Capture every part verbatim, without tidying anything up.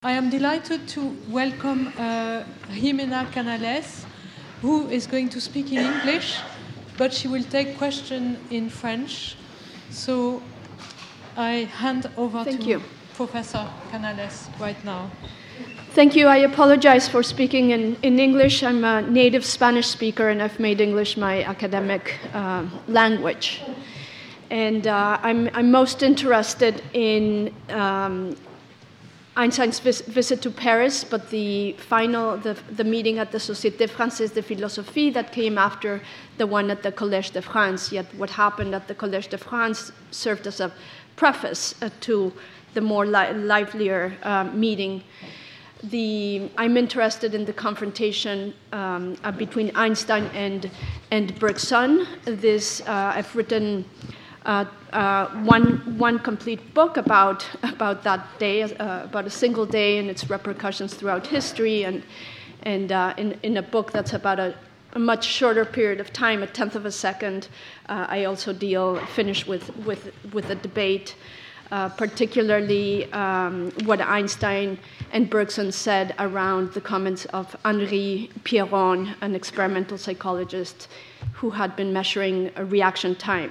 I am delighted to welcome uh, Jimena Canales, who is going to speak in English, but she will take question in French. So I hand over Thank to you. Professor Canales right now. Thank you. I apologize for speaking in, in English. I'm a native Spanish speaker, and I've made English my academic uh, language. And uh, I'm, I'm most interested in um, Einstein's vis- visit to Paris, but the final, the, the meeting at the Société Française de Philosophie that came after the one at the Collège de France. Yet what happened at the Collège de France served as a preface uh, to the more li- livelier uh, meeting. The, I'm interested in the confrontation um, uh, between Einstein and, and Bergson. This, uh, I've written Uh, uh, one one complete book about about that day, uh, about a single day and its repercussions throughout history, and and uh, in in a book that's about a, a much shorter period of time, a tenth of a second. Uh, I also deal finish with with with a debate, uh, particularly um, what Einstein and Bergson said around the comments of Henri Pierron, an experimental psychologist who had been measuring a reaction time.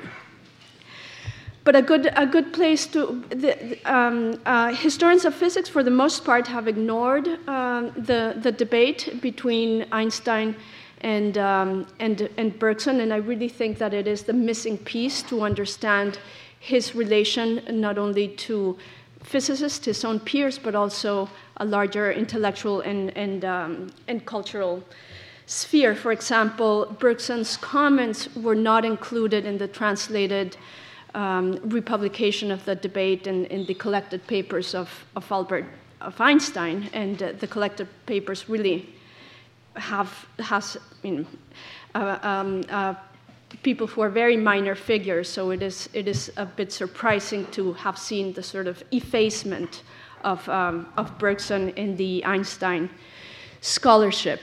But a good, a good place to, the, um, uh, historians of physics for the most part have ignored um, the, the debate between Einstein and, um, and, and Bergson, and I really think that it is the missing piece to understand his relation not only to physicists, his own peers, but also a larger intellectual and, and, um, and cultural sphere. For example, Bergson's comments were not included in the translated Um, republication of the debate in, in the collected papers of, of Albert of Einstein, and uh, the collected papers really have has I mean, uh, um, uh, people who are very minor figures. So it is it is a bit surprising to have seen the sort of effacement of um, of Bergson in the Einstein scholarship.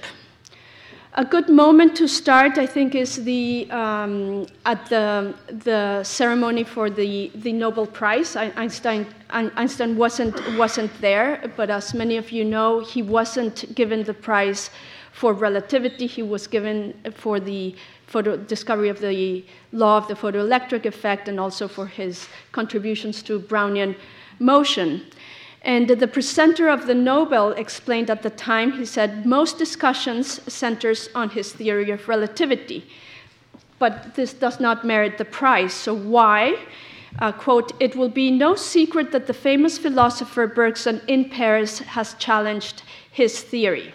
A good moment to start, I think, is the um, at the the ceremony for the, the Nobel Prize. Einstein Einstein wasn't wasn't there, but as many of you know, he wasn't given the prize for relativity. He was given for the photo discovery of the law of the photoelectric effect, and also for his contributions to Brownian motion. And the presenter of the Nobel explained at the time, he said, most discussions centers on his theory of relativity, but this does not merit the prize. So why? Uh, quote, it will be no secret that the famous philosopher Bergson in Paris has challenged his theory.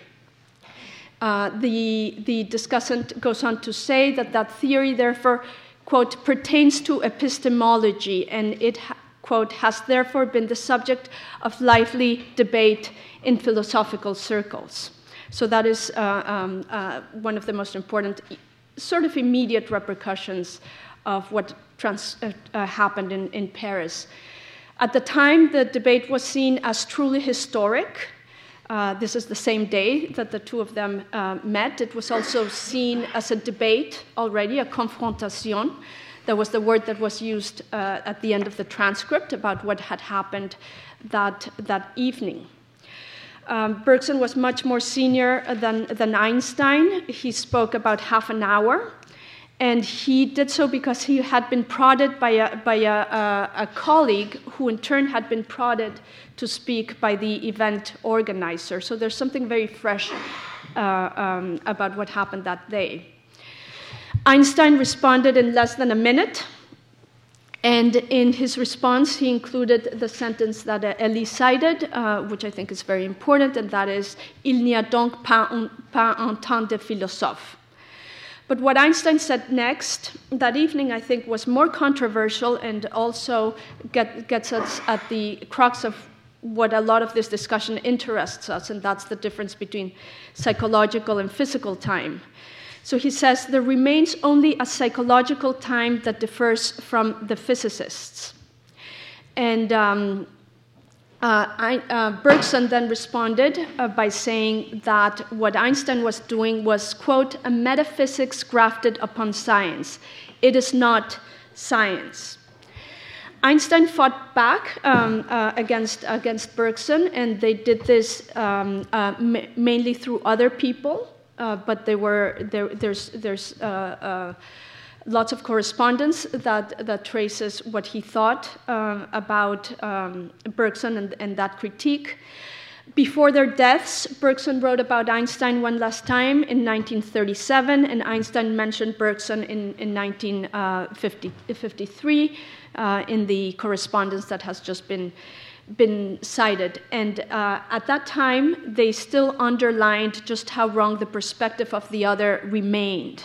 Uh, the, the discussant goes on to say that that theory, therefore, quote, pertains to epistemology, and it ha- quote, has therefore been the subject of lively debate in philosophical circles. So that is uh, um, uh, one of the most important sort of immediate repercussions of what trans- uh, uh, happened in, in Paris. At the time, the debate was seen as truly historic. Uh, this is the same day that the two of them uh, met. It was also seen as a debate already, a confrontation. That was the word that was used uh, at the end of the transcript about what had happened that, that evening. Um, Bergson was much more senior than, than Einstein. He spoke about half an hour, and he did so because he had been prodded by a, by a, a, a colleague who in turn had been prodded to speak by the event organizer. So there's something very fresh uh, um, about what happened that day. Einstein responded in less than a minute, and in his response, he included the sentence that uh, Elie cited, uh, which I think is very important, and that is, il n'y a donc pas un, pas un temps de philosophe. But what Einstein said next that evening, I think, was more controversial and also get, gets us at the crux of what a lot of this discussion interests us, and that's the difference between psychological and physical time. So he says, there remains only a psychological time that differs from the physicists. And um, uh, I, uh, Bergson then responded uh, by saying that what Einstein was doing was, quote, a metaphysics grafted upon science. It is not science. Einstein fought back um, uh, against, against Bergson, and they did this um, uh, ma mainly through other people, uh, but they were, there, there's, there's uh, uh, lots of correspondence that, that traces what he thought uh, about um, Bergson and, and that critique. Before their deaths, Bergson wrote about Einstein one last time in nineteen thirty-seven, and Einstein mentioned Bergson in, in nineteen fifty-three uh, in the correspondence that has just been, been cited. And uh, at that time, they still underlined just how wrong the perspective of the other remained.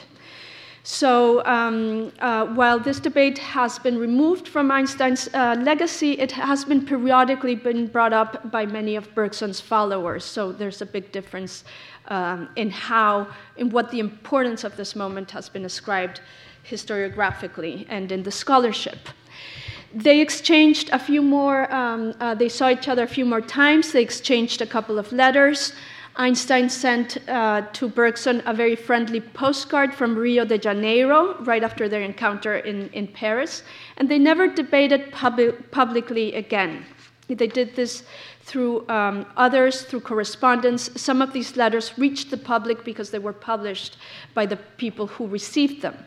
So um, uh, while this debate has been removed from Einstein's uh, legacy, it has been periodically been brought up by many of Bergson's followers. So there's a big difference um, in how, in what the importance of this moment has been ascribed historiographically and in the scholarship. They exchanged a few more, um, uh, they saw each other a few more times. They exchanged a couple of letters. Einstein sent uh, to Bergson a very friendly postcard from Rio de Janeiro right after their encounter in, in Paris, and they never debated pub- publicly again. They did this through um, others, through correspondence. Some of these letters reached the public because they were published by the people who received them.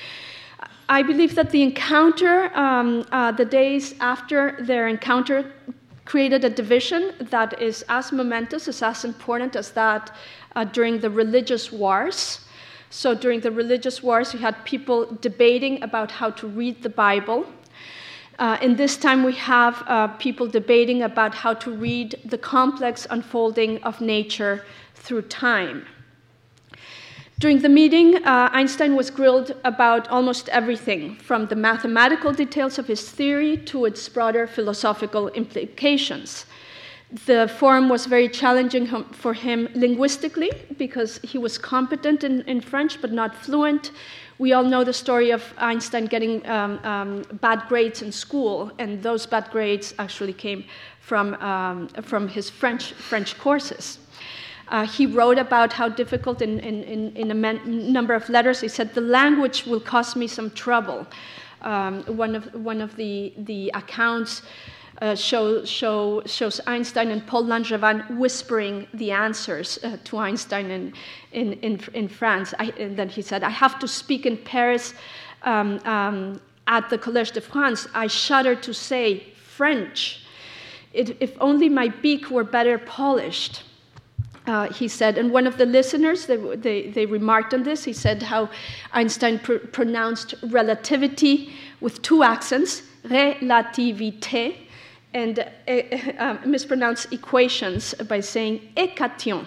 I believe that the encounter, um, uh, the days after their encounter, created a division that is as momentous, is as important as that uh, during the religious wars. So during the religious wars, you had people debating about how to read the Bible. Uh, in this time, we have uh, people debating about how to read the complex unfolding of nature through time. During the meeting, uh, Einstein was grilled about almost everything, from the mathematical details of his theory to its broader philosophical implications. The forum was very challenging for him linguistically because he was competent in, in French but not fluent. We all know the story of Einstein getting um, um, bad grades in school, and those bad grades actually came from, um, from his French, French courses. Uh, he wrote about how difficult, in, in, in a man, number of letters, he said, the language will cause me some trouble. Um, one of, one of the, the accounts uh, show, show, shows Einstein and Paul Langevin whispering the answers uh, to Einstein in, in, in, in France. I, and then he said, I have to speak in Paris um, um, at the Collège de France. I shudder to say French. It, if only my beak were better polished. Uh, he said, and one of the listeners, they, they, they remarked on this, he said how Einstein pr- pronounced relativity with two accents, relativité, and uh, uh, mispronounced equations by saying équation.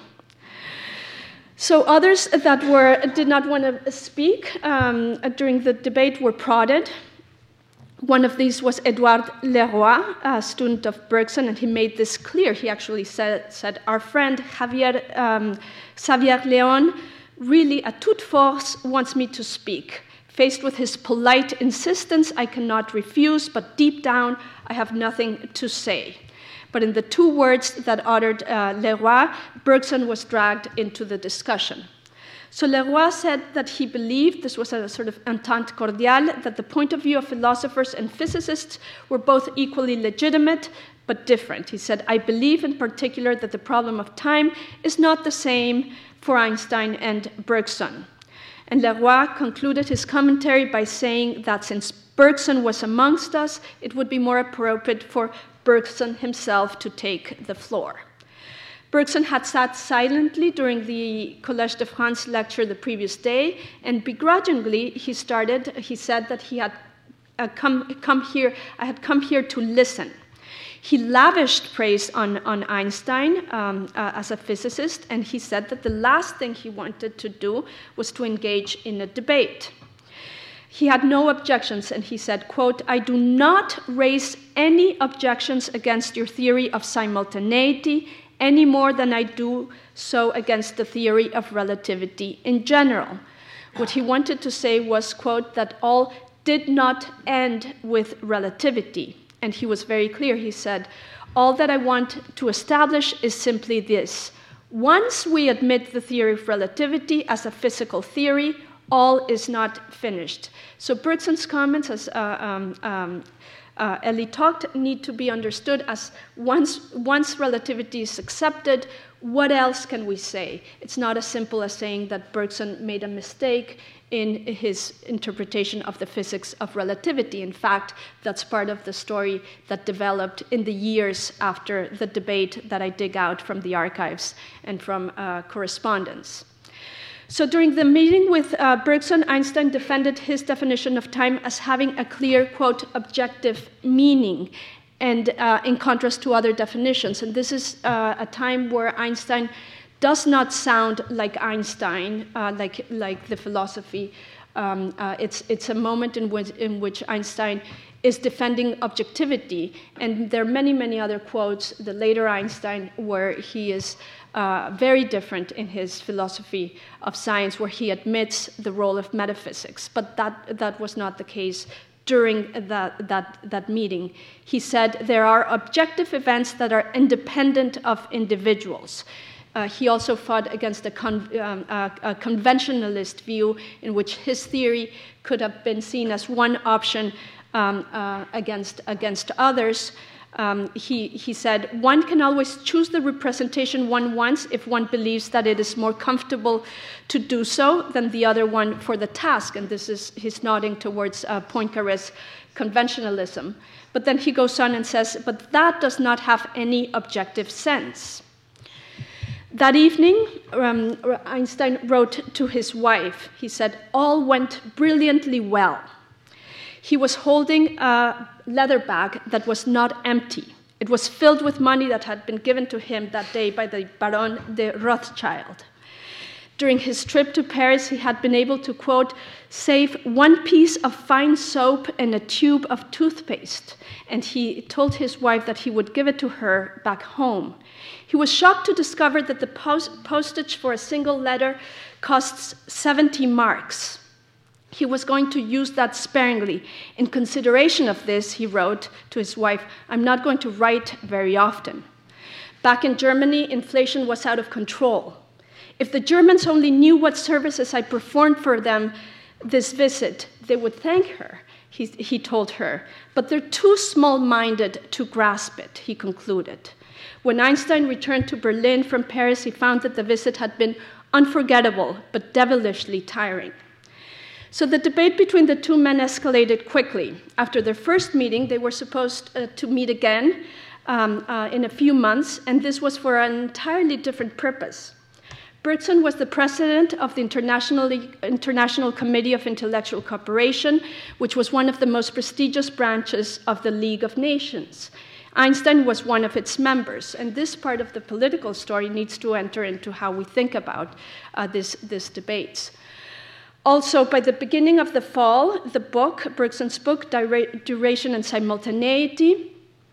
So others that were, did not want to speak um, during the debate were prodded. One of these was Edouard Leroy, a student of Bergson, and he made this clear. He actually said, said our friend Javier, um, Xavier Leon really, à toute force, wants me to speak. Faced with his polite insistence, I cannot refuse, but deep down, I have nothing to say. But in the two words that uttered uh, Leroy, Bergson was dragged into the discussion. So Leroy said that he believed, this was a sort of entente cordiale, that the point of view of philosophers and physicists were both equally legitimate but different. He said, I believe in particular that the problem of time is not the same for Einstein and Bergson. And Leroy concluded his commentary by saying that since Bergson was amongst us, it would be more appropriate for Bergson himself to take the floor. Bergson had sat silently during the Collège de France lecture the previous day, and begrudgingly he started, he said that he had uh, come, come here, I had come here to listen. He lavished praise on, on Einstein um, uh, as a physicist, and he said that the last thing he wanted to do was to engage in a debate. He had no objections, and he said, quote, I do not raise any objections against your theory of simultaneity any more than I do so against the theory of relativity in general. What he wanted to say was, quote, that all did not end with relativity. And he was very clear. He said, all that I want to establish is simply this. Once we admit the theory of relativity as a physical theory, all is not finished. So Bergson's comments, as uh, um, um, uh, Ellie talked need to be understood as once, once relativity is accepted, what else can we say? It's not as simple as saying that Bergson made a mistake in his interpretation of the physics of relativity. In fact, that's part of the story that developed in the years after the debate that I dig out from the archives and from uh, correspondence. So during the meeting with uh, Bergson, Einstein defended his definition of time as having a clear, quote, objective meaning, and uh, in contrast to other definitions. And this is uh, a time where Einstein does not sound like Einstein, uh, like, like the philosophy. Um, uh, it's, it's a moment in which, in which Einstein is defending objectivity. And there are many, many other quotes, the later Einstein, where he is uh, very different in his philosophy of science, where he admits the role of metaphysics. But that, that was not the case during that, that, that meeting. He said there are objective events that are independent of individuals. Uh, he also fought against a, con um, a, a conventionalist view in which his theory could have been seen as one option um, uh, against, against others. Um, he, he said, one can always choose the representation one wants if one believes that it is more comfortable to do so than the other one for the task. And this is, he's nodding towards uh, Poincaré's conventionalism. But then he goes on and says, but that does not have any objective sense. That evening, um, Einstein wrote to his wife. He said, all went brilliantly well. He was holding a leather bag that was not empty. It was filled with money that had been given to him that day by the Baron de Rothschild. During his trip to Paris, he had been able to, quote, save one piece of fine soap and a tube of toothpaste. And he told his wife that he would give it to her back home. He was shocked to discover that the post postage for a single letter costs seventy marks. He was going to use that sparingly. In consideration of this, he wrote to his wife, I'm not going to write very often. Back in Germany, inflation was out of control. If the Germans only knew what services I performed for them this visit, they would thank her, he, he told her. But they're too small-minded to grasp it, he concluded. When Einstein returned to Berlin from Paris, he found that the visit had been unforgettable, but devilishly tiring. So the debate between the two men escalated quickly. After their first meeting, they were supposed uh, to meet again um, uh, in a few months, and this was for an entirely different purpose. Bergson was the president of the International, International Committee of Intellectual Cooperation, which was one of the most prestigious branches of the League of Nations. Einstein was one of its members, and this part of the political story needs to enter into how we think about uh, this, this debates. Also, by the beginning of the fall, the book, Bergson's book, Duration and Simultaneity,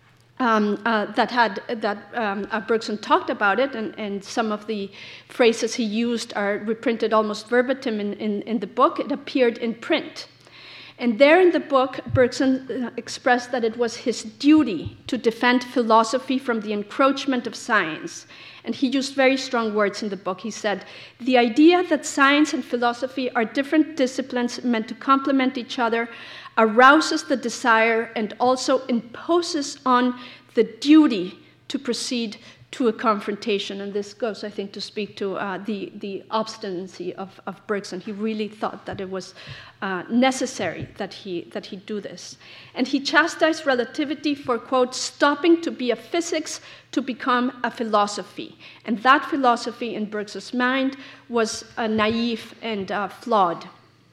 um, uh, that had that um, uh, Bergson talked about it, and, and some of the phrases he used are reprinted almost verbatim in, in, in the book. It appeared in print. And there in the book, Bergson expressed that it was his duty to defend philosophy from the encroachment of science. And he used very strong words in the book. He said, the idea that science and philosophy are different disciplines meant to complement each other arouses the desire and also imposes on the duty to proceed to a confrontation. And this goes, I think, to speak to uh, the, the obstinacy of, of Bergson. He really thought that it was uh, necessary that he, that he do this. And he chastised relativity for, quote, stopping to be a physics to become a philosophy. And that philosophy, in Bergson's mind, was uh, naive and uh, flawed.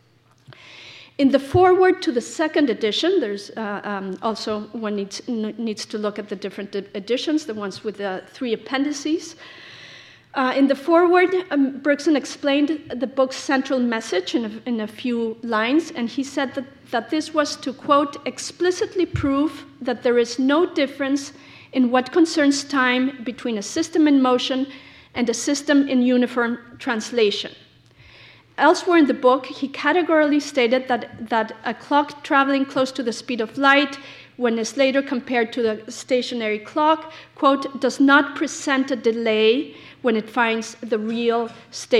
In the foreword to the second edition, there's uh, um, also one needs, needs to look at the different editions, the ones with the three appendices. Uh, in the foreword, um, Bergson explained the book's central message in a, in a few lines, and he said that, that this was to, quote, explicitly prove that there is no difference in what concerns time between a system in motion and a system in uniform translation. Elsewhere in the book, he categorically stated that, that a clock traveling close to the speed of light, when is later compared to the stationary clock, quote, does not present a delay when it finds the real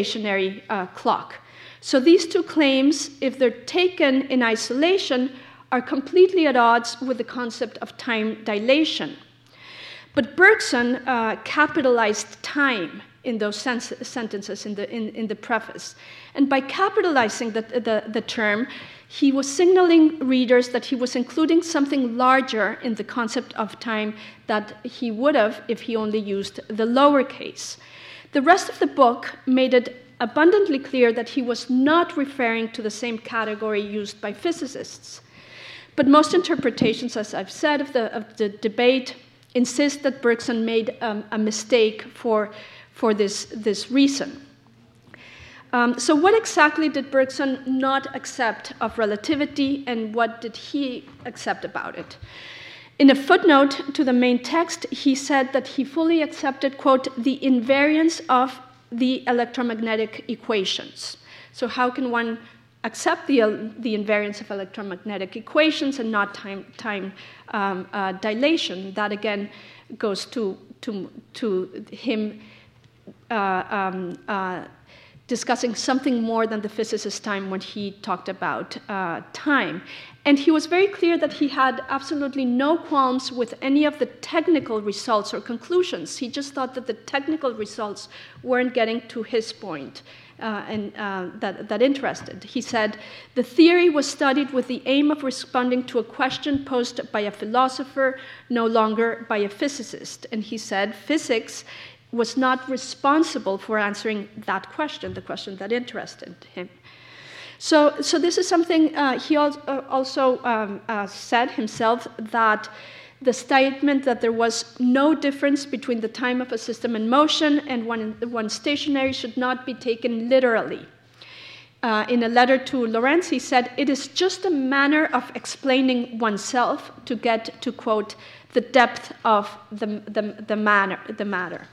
stationary uh, clock. So these two claims, if they're taken in isolation, are completely at odds with the concept of time dilation. But Bergson uh, capitalized time in those sens sentences in the, in, in the preface. And by capitalizing the, the, the term, he was signaling readers that he was including something larger in the concept of time that he would have if he only used the lowercase. The rest of the book made it abundantly clear that he was not referring to the same category used by physicists. But most interpretations, as I've said, of the, of the debate insist that Bergson made um, a mistake for, for this, this reason. Um, so what exactly did Bergson not accept of relativity, and what did he accept about it? In a footnote to the main text, he said that he fully accepted, quote, the invariance of the electromagnetic equations. So how can one accept the, uh, the invariance of electromagnetic equations and not time, time um, uh, dilation? That again goes to, to, to him uh, um, uh, discussing something more than the physicist's time when he talked about uh, time. And he was very clear that he had absolutely no qualms with any of the technical results or conclusions. He just thought that the technical results weren't getting to his point uh, and uh, that, that interested. He said, the theory was studied with the aim of responding to a question posed by a philosopher, no longer by a physicist. And he said, physics was not responsible for answering that question, the question that interested him. So, so this is something uh, he also um, uh, said himself, that the statement that there was no difference between the time of a system in motion and one, one stationary should not be taken literally. Uh, in a letter to Lorentz, he said, it is just a manner of explaining oneself to get to, quote, the depth of the, the, the, manner, the matter.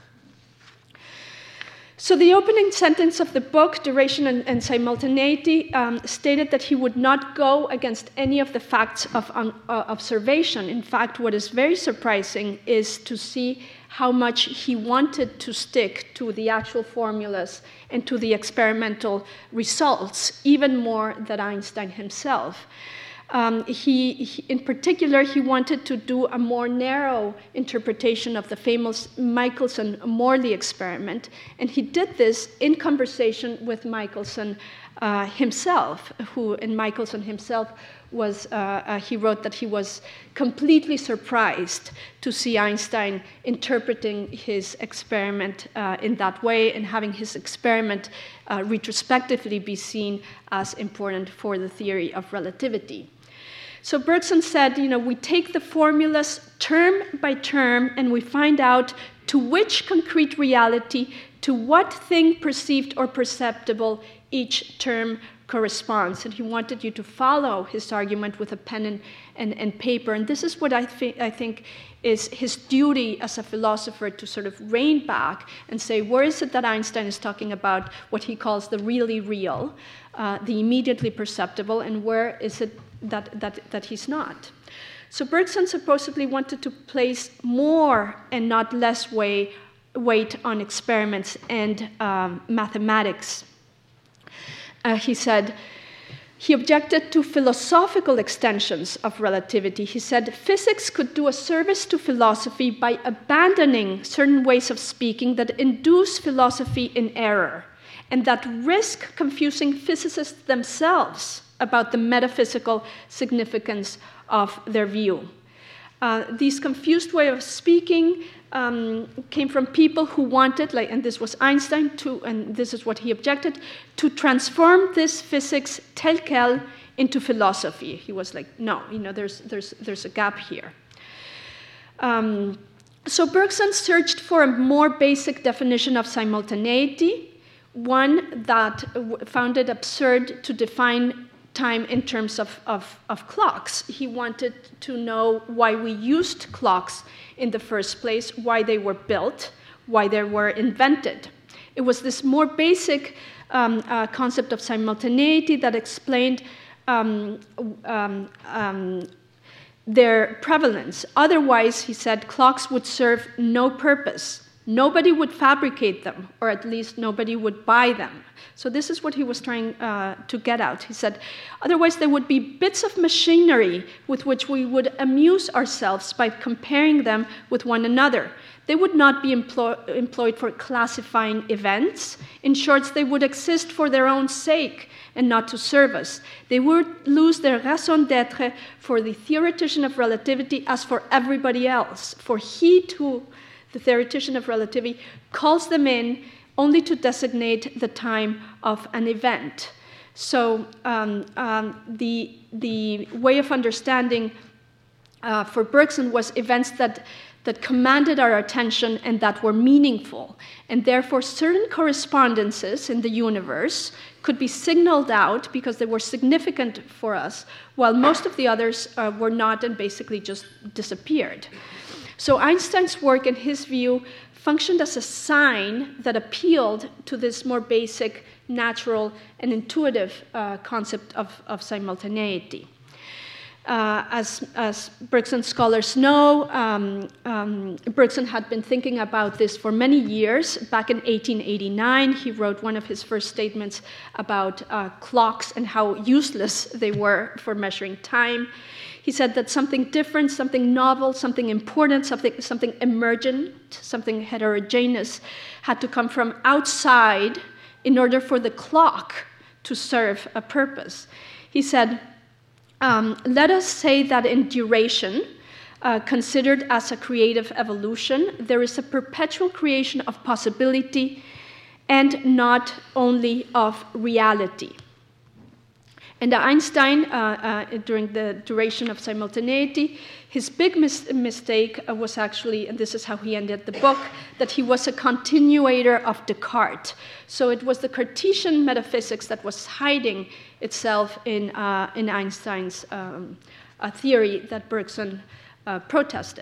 So the opening sentence of the book, Duration and, and Simultaneity, um, stated that he would not go against any of the facts of um, uh, observation. In fact, what is very surprising is to see how much he wanted to stick to the actual formulas and to the experimental results, even more than Einstein himself. Um, he, he, in particular, he wanted to do a more narrow interpretation of the famous Michelson-Morley experiment, and he did this in conversation with Michelson uh, himself, who, and Michelson himself was, uh, uh, he wrote that he was completely surprised to see Einstein interpreting his experiment uh, in that way and having his experiment uh, retrospectively be seen as important for the theory of relativity. So Bergson said, you know, we take the formulas term by term and we find out to which concrete reality, to what thing perceived or perceptible each term corresponds. And he wanted you to follow his argument with a pen and, and, and paper. And this is what I, th I think is his duty as a philosopher, to sort of rein back and say, where is it that Einstein is talking about what he calls the really real, uh, the immediately perceptible, and where is it that, that, that he's not? So Bergson supposedly wanted to place more and not less way, weight on experiments and um, mathematics. Uh, he said, he objected to philosophical extensions of relativity. He said, physics could do a service to philosophy by abandoning certain ways of speaking that induce philosophy in error and that risk confusing physicists themselves about the metaphysical significance of their view. Uh, these confused ways of speaking um, came from people who wanted, like, and this was Einstein, to, and this is what he objected, to transform this physics tel quel into philosophy. He was like, no, you know, there's, there's, there's a gap here. Um, so Bergson searched for a more basic definition of simultaneity, one that found it absurd to define time in terms of, of, of clocks. He wanted to know why we used clocks in the first place, why they were built, why they were invented. It was this more basic um, uh, concept of simultaneity that explained um, um, um, their prevalence. Otherwise, he said, clocks would serve no purpose, nobody would fabricate them, or at least nobody would buy them. So this is what he was trying uh, to get out. He said, otherwise there would be bits of machinery with which we would amuse ourselves by comparing them with one another. They would not be employ- employed for classifying events. In short, they would exist for their own sake and not to serve us. They would lose their raison d'être for the theoretician of relativity as for everybody else. For he too, the theoretician of relativity, calls them in only to designate the time of an event. So um, um, the, the way of understanding uh, for Bergson was events that that commanded our attention and that were meaningful. And therefore, certain correspondences in the universe could be signaled out because they were significant for us, while most of the others uh, were not and basically just disappeared. So Einstein's work, in his view, functioned as a sign that appealed to this more basic, natural, and intuitive uh, concept of, of simultaneity. Uh, as, as Bergson scholars know, um, um, Bergson had been thinking about this for many years. Back in eighteen eighty-nine, he wrote one of his first statements about uh, clocks and how useless they were for measuring time. He said that something different, something novel, something important, something, something emergent, something heterogeneous had to come from outside in order for the clock to serve a purpose. He said, Um, let us say that in duration, uh, considered as a creative evolution, there is a perpetual creation of possibility and not only of reality. And Einstein, uh, uh, during the duration of simultaneity, his big mis- mistake uh, was actually, and this is how he ended the book, that he was a continuator of Descartes. So it was the Cartesian metaphysics that was hiding itself in, uh, in Einstein's um, uh, theory that Bergson uh, protested.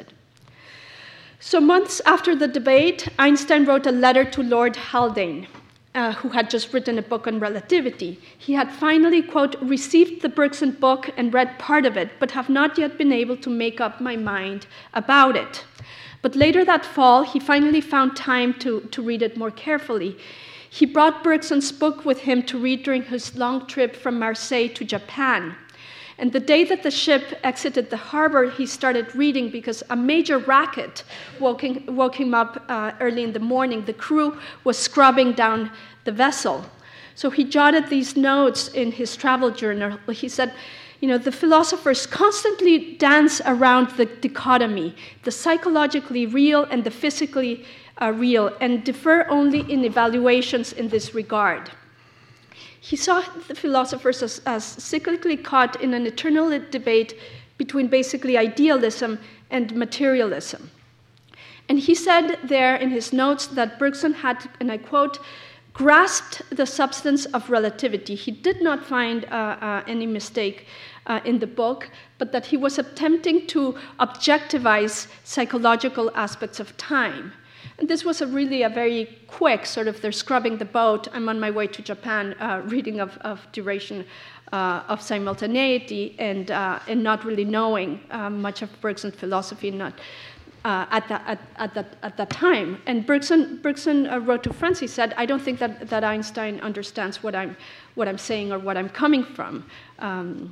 So months after the debate, Einstein wrote a letter to Lord Haldane, uh, who had just written a book on relativity. He had finally, quote, received the Bergson book and read part of it, but have not yet been able to make up my mind about it. But later that fall, he finally found time to, to read it more carefully. He brought Bergson's book with him to read during his long trip from Marseille to Japan. And the day that the ship exited the harbor, he started reading because a major racket woke him, woke him up uh, early in the morning. The crew was scrubbing down the vessel. So he jotted these notes in his travel journal. He said, you know, the philosophers constantly dance around the dichotomy, the psychologically real and the physically uh, real, and differ only in evaluations in this regard. He saw the philosophers as, as cyclically caught in an eternal debate between basically idealism and materialism. And he said there in his notes that Bergson had, and I quote, grasped the substance of relativity. He did not find uh, uh, any mistake uh, in the book, but that he was attempting to objectivize psychological aspects of time. And this was a really a very quick sort of, they're scrubbing the boat, I'm on my way to Japan, uh, reading of, of duration uh, of simultaneity, and, uh, and not really knowing uh, much of Bergson's philosophy, not uh, at, the, at, at, that, at that time. And Bergson, Bergson uh, wrote to friends, he said, I don't think that, that Einstein understands what I'm, what I'm saying or what I'm coming from. Um,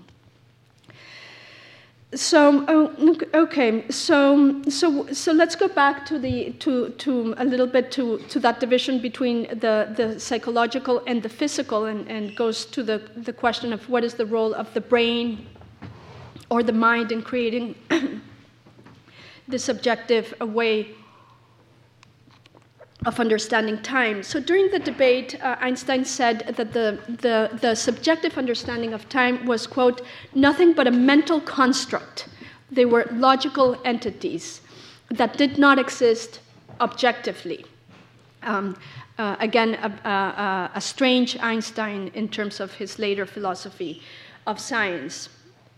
So oh, okay, so so so let's go back to the to to a little bit to, to that division between the, the psychological and the physical, and, and goes to the, the question of what is the role of the brain or the mind in creating the subjective way of understanding time. So during the debate, uh, Einstein said that the, the, the subjective understanding of time was, quote, nothing but a mental construct. They were logical entities that did not exist objectively. Um, uh, again, a, a, a strange Einstein in terms of his later philosophy of science.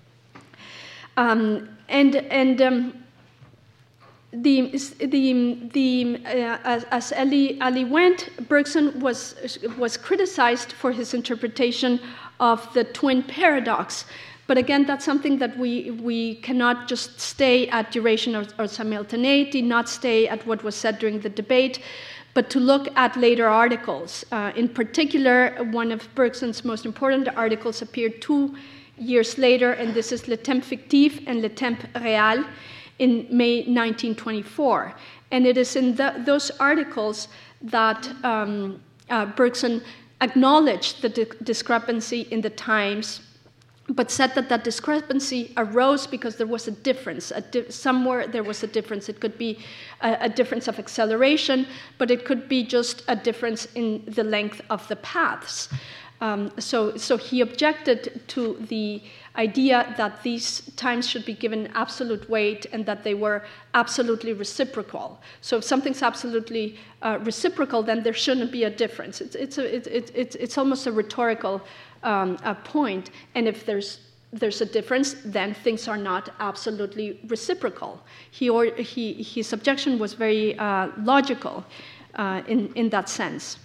Um, and and um, The, the, the, uh, as, as Ali, Ali went, Bergson was, was criticized for his interpretation of the twin paradox, But again, that's something that we, we cannot just stay at duration or, or simultaneity, not stay at what was said during the debate, but to look at later articles. Uh, in particular, one of Bergson's most important articles appeared two years later, and this is Le Temps Fictif and Le Temps Réel in May nineteen twenty-four. And it is in the, those articles that um, uh, Bergson acknowledged the di- discrepancy in the times, but said that that discrepancy arose because there was a difference. A di- somewhere there was a difference. It could be a, a difference of acceleration, but it could be just a difference in the length of the paths. Um, so, so he objected to the idea that these times should be given absolute weight and that they were absolutely reciprocal. So if something's absolutely uh, reciprocal, then there shouldn't be a difference. It's, it's, a, it, it, it's, it's almost a rhetorical um, a point. And if there's there's a difference, then things are not absolutely reciprocal. He or he his objection was very uh, logical uh, in in that sense.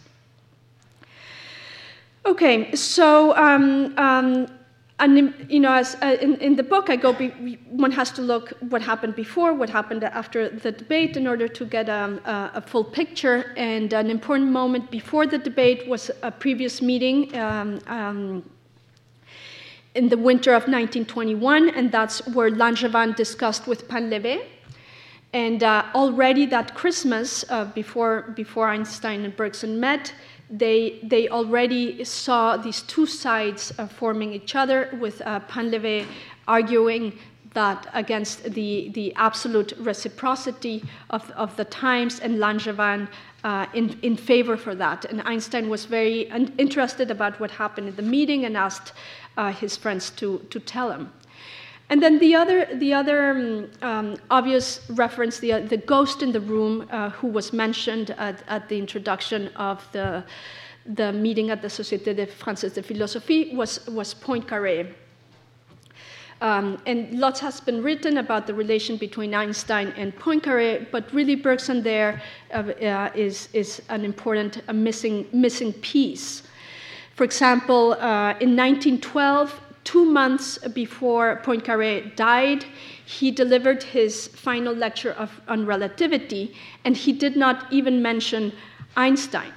Okay, so um, um, and you know, as uh, in, in the book, I go. Be, one has to look what happened before, what happened after the debate, in order to get um, a, a full picture. And an important moment before the debate was a previous meeting um, um, in the winter of nineteen twenty-one, and that's where Langevin discussed with Painlevé. And uh, already that Christmas, uh, before before Einstein and Bergson met, They, they already saw these two sides uh, forming each other, with uh, Painlevé arguing that against the, the absolute reciprocity of, of the times, and Langevin uh, in, in favor for that. And Einstein was very un- interested about what happened in the meeting and asked uh, his friends to, to tell him. And then the other, the other um, obvious reference, the, the ghost in the room, uh, who was mentioned at, at the introduction of the, the meeting at the Société de Française de Philosophie, was, was Poincaré. Um, and lots has been written about the relation between Einstein and Poincaré, but really Bergson there uh, uh, is, is an important a missing, missing piece. For example, uh, in nineteen twelve, two months before Poincaré died, he delivered his final lecture of, on relativity, and he did not even mention Einstein.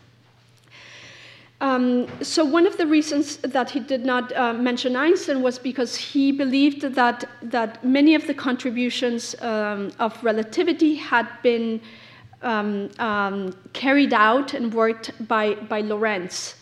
Um, so one of the reasons that he did not uh, mention Einstein was because he believed that, that many of the contributions um, of relativity had been um, um, carried out and worked by, by Lorentz.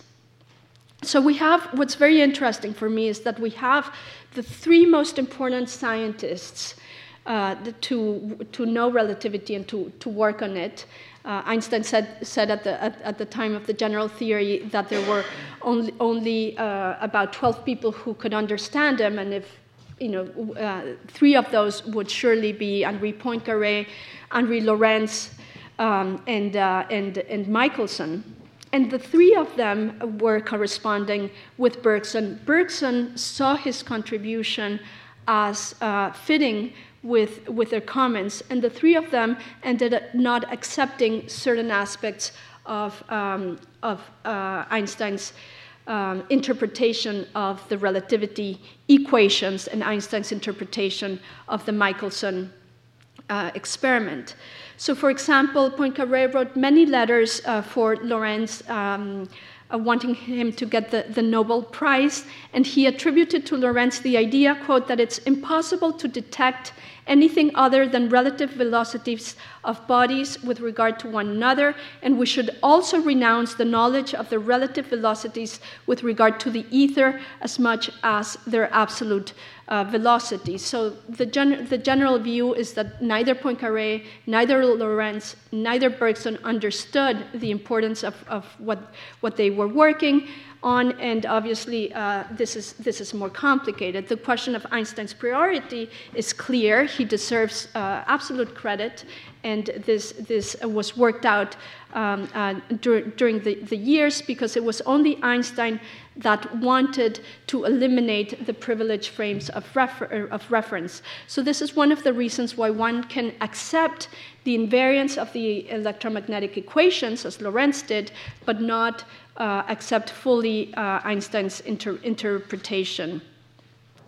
So we have, what's very interesting for me is that we have the three most important scientists uh, to, to know relativity and to, to work on it. Uh, Einstein said, said at, the, at, at the time of the general theory that there were only, only uh, about twelve people who could understand him, and if you know, uh, three of those would surely be Henri Poincaré, Henri Lorentz, um, and, uh, and, and Michelson. And the three of them were corresponding with Bergson. Bergson saw his contribution as uh, fitting with, with their comments, and the three of them ended up not accepting certain aspects of, um, of uh, Einstein's um, interpretation of the relativity equations and Einstein's interpretation of the Michelson uh, experiment. So, for example, Poincaré wrote many letters uh, for Lorentz, um, uh, wanting him to get the, the Nobel Prize, and he attributed to Lorentz the idea, quote, that it's impossible to detect anything other than relative velocities of bodies with regard to one another, and we should also renounce the knowledge of the relative velocities with regard to the ether as much as their absolute uh, velocity. So the, gen- the general view is that neither Poincaré, neither Lorentz, neither Bergson understood the importance of, of what, what they were working on, and obviously uh, this is this is more complicated. The question of Einstein's priority is clear. He deserves uh, absolute credit, and this this was worked out um, uh, dur- during the, the years, because it was only Einstein that wanted to eliminate the privileged frames of, refer- of reference. So this is one of the reasons why one can accept the invariance of the electromagnetic equations, as Lorentz did, but not uh, accept fully uh, Einstein's inter- interpretation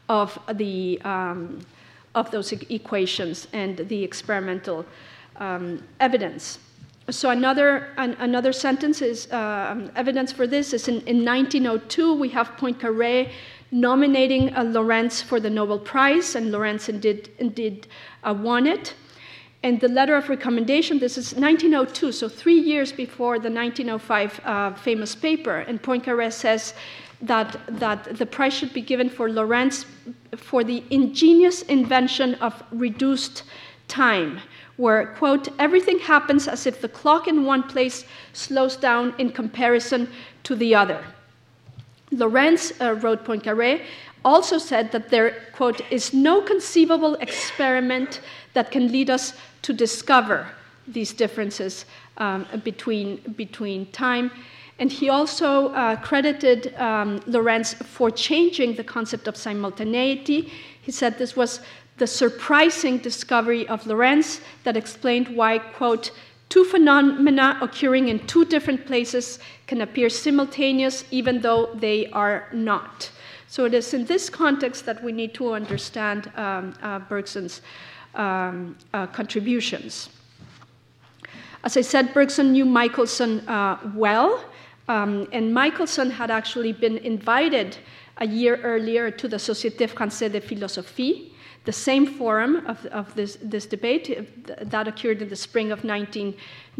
of the um, of those e- equations and the experimental um, evidence. So another an, another sentence is um, evidence for this is in, in nineteen oh two we have Poincaré nominating uh, Lorentz for the Nobel Prize, and Lorentz indeed indeed uh, won it. And the letter of recommendation, this is nineteen oh two, so three years before the nineteen oh five uh, famous paper, and Poincaré says that, that the prize should be given for Lorentz for the ingenious invention of reduced time, where, quote, everything happens as if the clock in one place slows down in comparison to the other. Lorentz, uh, wrote Poincaré, also said that there, quote, is no conceivable experiment that can lead us to discover these differences um, between, between time. And he also uh, credited um, Lorentz for changing the concept of simultaneity. He said this was the surprising discovery of Lorentz that explained why, quote, two phenomena occurring in two different places can appear simultaneous even though they are not. So it is in this context that we need to understand um, uh, Bergson's um, uh, contributions. As I said, Bergson knew Michelson uh, well, um, and Michelson had actually been invited a year earlier to the Société Française de Philosophie, the same forum of, of this, this debate that occurred in the spring of nineteen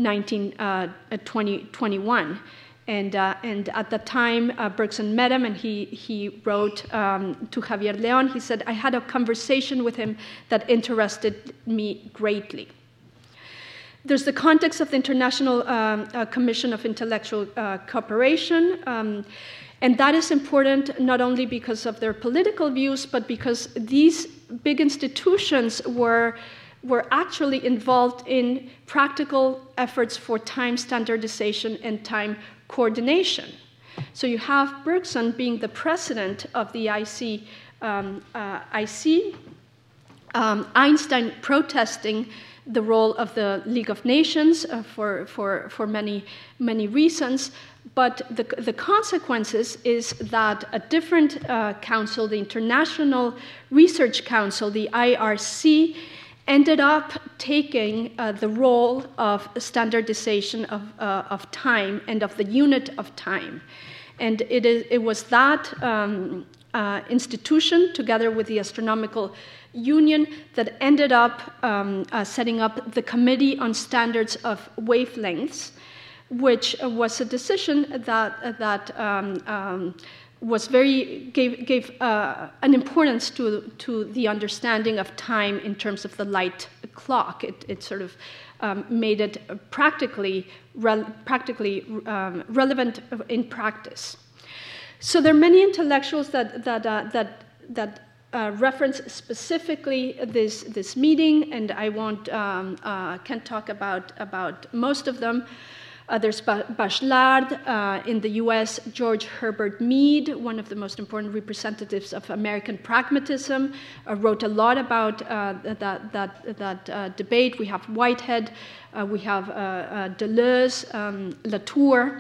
twenty-one. And, uh, and at the time, uh, Bergson met him, and he, he wrote um, to Javier León. He said, I had a conversation with him that interested me greatly. There's the context of the International um, uh, Commission of Intellectual uh, Cooperation. Um, and that is important not only because of their political views, but because these big institutions were, were actually involved in practical efforts for time standardization and time coordination. So you have Bergson being the president of the I C, um, uh, I C, um, Einstein protesting the role of the League of Nations uh, for, for, for many, many reasons, but the, the consequences is that a different uh, council, the International Research Council, the I R C, ended up taking uh, the role of standardization of, uh, of time and of the unit of time. And it, is, it was that um, uh, institution, together with the Astronomical Union, that ended up um, uh, setting up the Committee on Standards of Wavelengths, which was a decision that, that um, um, was very gave gave uh, an importance to to the understanding of time in terms of the light clock. It it sort of um, made it practically re practically um, relevant in practice. So there are many intellectuals that that uh, that that uh, reference specifically this this meeting, and I won't um, uh, can't talk about about most of them. Uh, there's Bachelard uh, in the U S, George Herbert Mead, one of the most important representatives of American pragmatism, uh, wrote a lot about uh, that, that, that uh, debate. We have Whitehead, uh, we have uh, uh, Deleuze, um, Latour.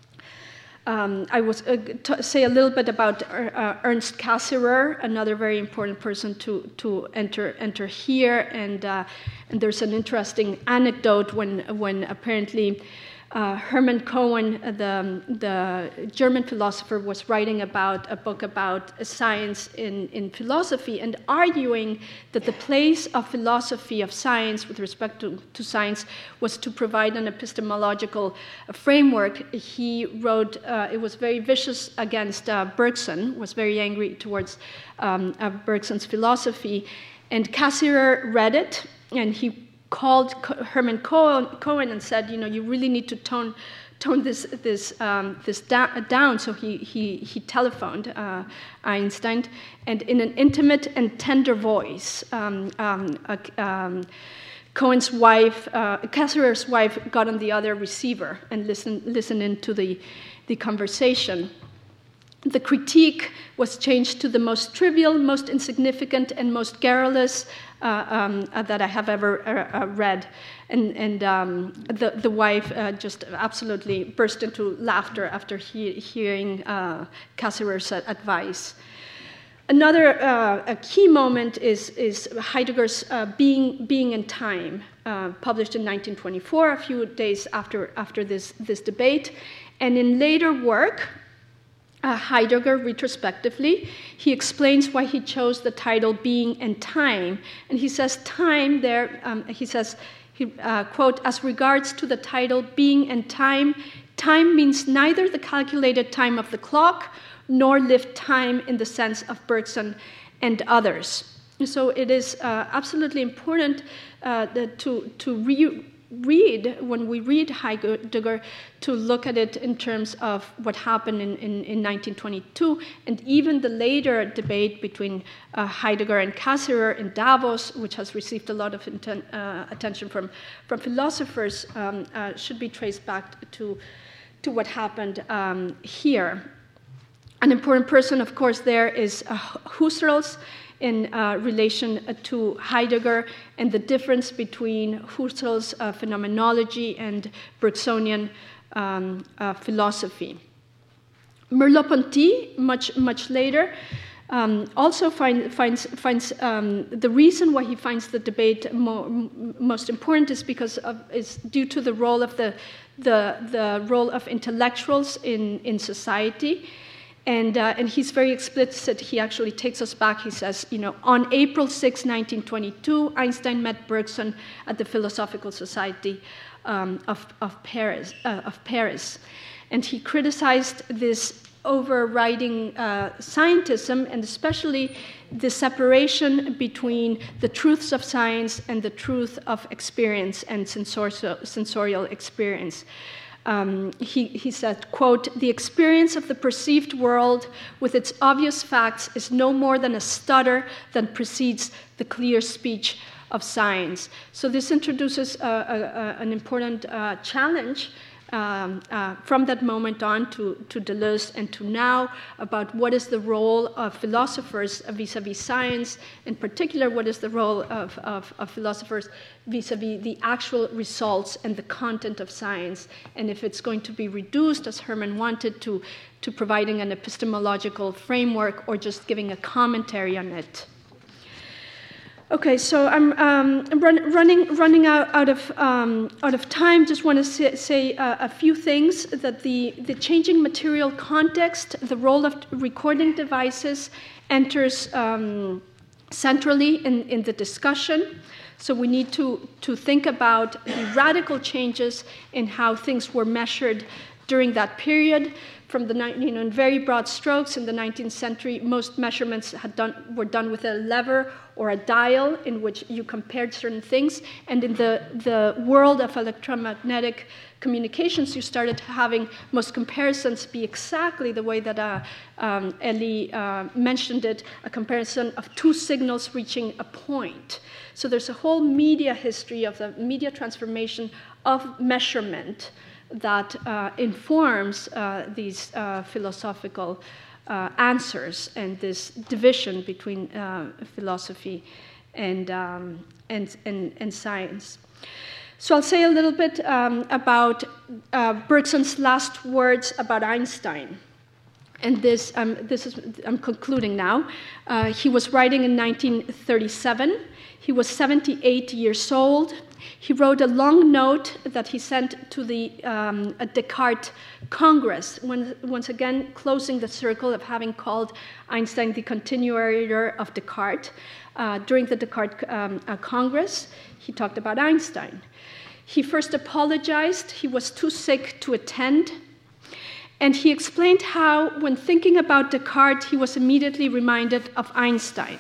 Um, I will uh, say a little bit about uh, Ernst Cassirer, another very important person to, to enter, enter here. And, uh, and there's an interesting anecdote when, when apparently Uh, Hermann Cohen, the, the German philosopher, was writing about a book about science in, in philosophy and arguing that the place of philosophy, of science with respect to, to science, was to provide an epistemological framework. He wrote, uh, it was very vicious against uh, Bergson, was very angry towards um, uh, Bergson's philosophy, and Cassirer read it, and he called Hermann Cohen and said, you know, you really need to tone tone this this um, this da down. So he he he telephoned uh, Einstein, and in an intimate and tender voice, um, um, uh, um, Cohen's wife, uh, Cassirer's wife, got on the other receiver and listened listened into the the conversation. The critique was changed to the most trivial, most insignificant, and most garrulous uh, um, uh, that I have ever uh, uh, read. And, and um, the, the wife uh, just absolutely burst into laughter after he, hearing uh, Cassirer's advice. Another uh, a key moment is, is Heidegger's uh, Being, Being in Time, uh, published in nineteen twenty-four, a few days after, after this, this debate. And in later work, uh, Heidegger, retrospectively, he explains why he chose the title Being in Time. And he says time there, um, he says, he, uh, quote, as regards to the title Being in Time, time means neither the calculated time of the clock nor lived time in the sense of Bergson and others. So it is uh, absolutely important uh, that to, to re- read, when we read Heidegger, to look at it in terms of what happened in, in, in nineteen twenty-two, and even the later debate between uh, Heidegger and Cassirer in Davos, which has received a lot of inten- uh, attention from, from philosophers, um, uh, should be traced back to, to what happened um, here. An important person, of course, there is uh, Husserl's in uh, relation to Heidegger and the difference between Husserl's uh, phenomenology and Bergsonian um, uh, philosophy. Merleau-Ponty, much much later, um, also find, finds finds um, the reason why he finds the debate mo- most important is because of is due to the role of the the the role of intellectuals in in society. And, uh, and he's very explicit. He actually takes us back. He says, you know, on April sixth, nineteen twenty-two, Einstein met Bergson at the Philosophical Society um, of, of, Paris, uh, of Paris. And he criticized this overriding uh, scientism, and especially the separation between the truths of science and the truth of experience and sensorial, sensorial experience. Um, he, he said, quote, the experience of the perceived world with its obvious facts is no more than a stutter that precedes the clear speech of science. So this introduces a, a, a, an important uh, challenge um, uh, from that moment on to, to Deleuze and to now about what is the role of philosophers vis-a-vis science, in particular what is the role of, of, of philosophers vis-a-vis the actual results and the content of science, and if it's going to be reduced, as Herman wanted, to, to providing an epistemological framework or just giving a commentary on it. Okay, so I'm um, run, running running out, out of um, out of time. Just want to say, say uh, a few things. That the the changing material context, the role of recording devices, enters um, centrally in, in the discussion. So we need to to think about the radical changes in how things were measured during that period. From the, you know, in very broad strokes, in the nineteenth century, most measurements had done, were done with a lever or a dial in which you compared certain things. And in the, the world of electromagnetic communications, you started having most comparisons be exactly the way that uh, um, Elie uh, mentioned it, a comparison of two signals reaching a point. So there's a whole media history of the media transformation of measurement that uh, informs uh, these uh, philosophical uh, answers and this division between uh, philosophy and, um, and, and, and science. So I'll say a little bit um, about uh, Bergson's last words about Einstein. And this, um, this is, I'm concluding now. Uh, he was writing in nineteen thirty-seven. He was seventy-eight years old. He wrote a long note that he sent to the um, Descartes Congress, when, once again closing the circle of having called Einstein the continuator of Descartes. Uh, during the Descartes um, uh, Congress, he talked about Einstein. He first apologized. He was too sick to attend. And he explained how, when thinking about Descartes, he was immediately reminded of Einstein.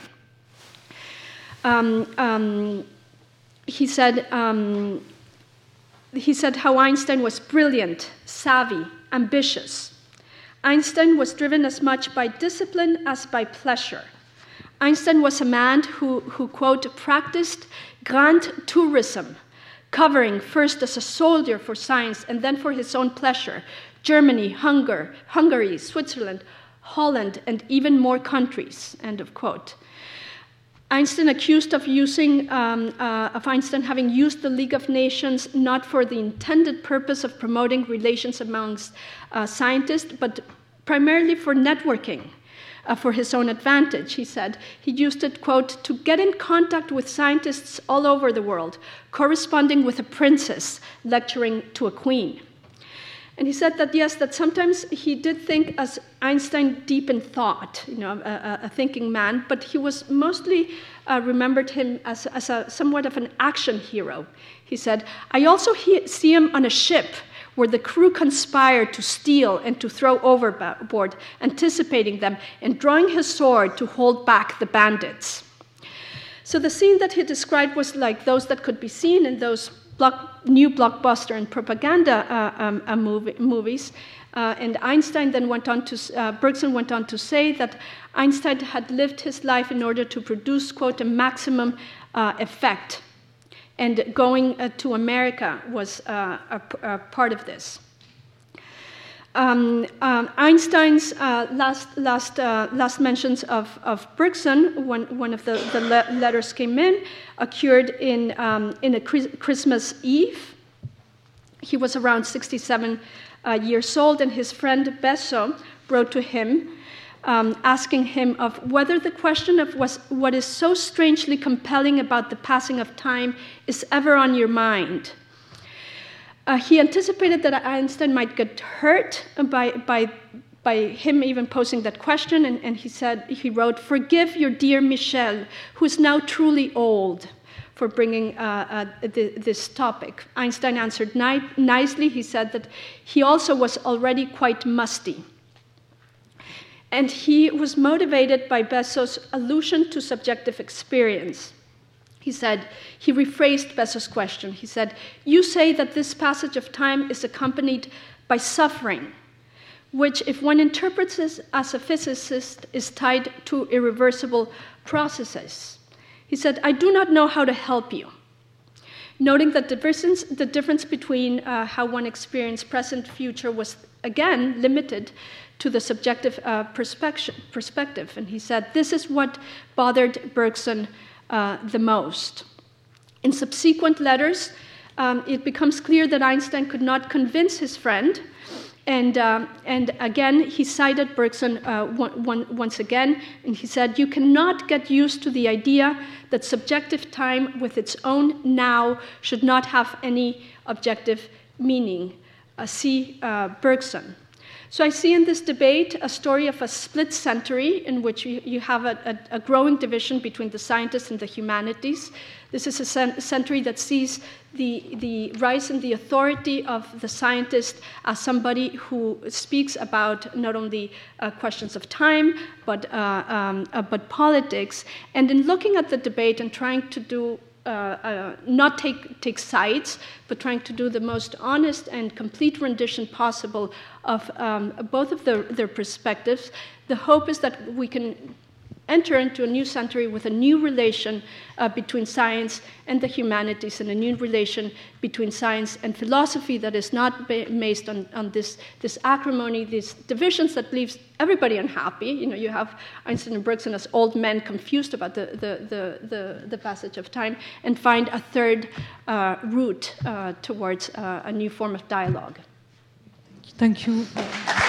Um, um, he said, um, he said how Einstein was brilliant, savvy, ambitious. Einstein was driven as much by discipline as by pleasure. Einstein was a man who, who quote, practiced grand tourism, covering first as a soldier for science and then for his own pleasure, Germany, Hunger, Hungary, Switzerland, Holland, and even more countries, end of quote. Einstein accused of using, um, uh, of Einstein having used the League of Nations not for the intended purpose of promoting relations amongst uh, scientists, but primarily for networking. uh, for his own advantage. He said he used it, quote, to get in contact with scientists all over the world, corresponding with a princess lecturing to a queen. And he said that, yes, that sometimes he did think as Einstein deep in thought, you know, a, a thinking man, but he was mostly uh, remembered him as, as a somewhat of an action hero. He said, I also he- see him on a ship where the crew conspired to steal and to throw overboard, anticipating them and drawing his sword to hold back the bandits. So the scene that he described was like those that could be seen in those Block, new blockbuster and propaganda uh, um, uh, movie, movies. Uh, and Einstein then went on to, uh, Bergson went on to say that Einstein had lived his life in order to produce, quote, a maximum uh, effect. And going uh, to America was uh, a, a part of this. Um, um, Einstein's uh, last last uh, last mentions of, of Bergson, when one of the, the le- letters came in, occurred in um, in a Christmas Eve. He was around sixty-seven uh, years old, and his friend Besso wrote to him, um, asking him of whether the question of was, what is so strangely compelling about the passing of time is ever on your mind. Uh, he anticipated that Einstein might get hurt by, by, by him even posing that question, and, and he said, he wrote, forgive your dear Michel, who is now truly old, for bringing uh, uh, the, this topic. Einstein answered ni- nicely. He said that he also was already quite musty. And he was motivated by Besso's allusion to subjective experience. He said, he rephrased Besso's question. He said, you say that this passage of time is accompanied by suffering, which, if one interprets it as a physicist, is tied to irreversible processes. He said, I do not know how to help you. Noting that the difference, the difference between uh, how one experienced present future was, again, limited to the subjective uh, perspective. And he said, this is what bothered Bergson Uh, the most. In subsequent letters, um, it becomes clear that Einstein could not convince his friend, and uh, and again he cited Bergson uh, one, one, once again, and he said, you cannot get used to the idea that subjective time with its own now should not have any objective meaning. Uh, see uh, Bergson. So I see in this debate a story of a split century in which you, you have a, a, a growing division between the scientists and the humanities. This is a cent- century that sees the, the rise in the authority of the scientist as somebody who speaks about not only uh, questions of time, but, uh, um, uh, but politics. And in looking at the debate and trying to do Uh, uh, not take, take sides, but trying to do the most honest and complete rendition possible of um, both of the, their perspectives. The hope is that we can enter into a new century with a new relation uh, between science and the humanities, and a new relation between science and philosophy that is not ba- based on, on this, this acrimony, these divisions that leaves everybody unhappy. You know, you have Einstein and Bergson as old men confused about the, the, the, the, the passage of time, and find a third uh, route uh, towards uh, a new form of dialogue. Thank you.